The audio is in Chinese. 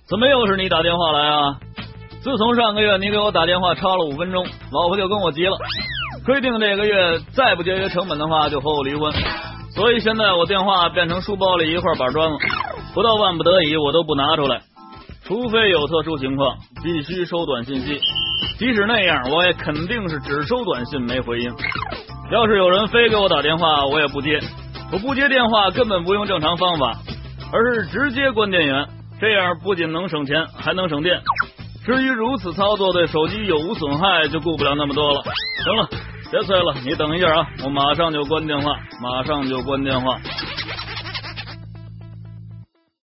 怎么又是你打电话来啊？自从上个月你给我打电话超了5分钟，老婆就跟我急了，规定这个月再不节约成本的话就和我离婚。所以现在我电话变成书包里一块板砖了，不到万不得已我都不拿出来，除非有特殊情况必须收短信息，即使那样我也肯定是只收短信没回应。要是有人非给我打电话我也不接，我不接电话根本不用正常方法，而是直接关电源，这样不仅能省钱还能省电。至于如此操作对手机有无损害就顾不了那么多了。行了，别催了，你等一下啊，我马上就关电话，马上就关电话。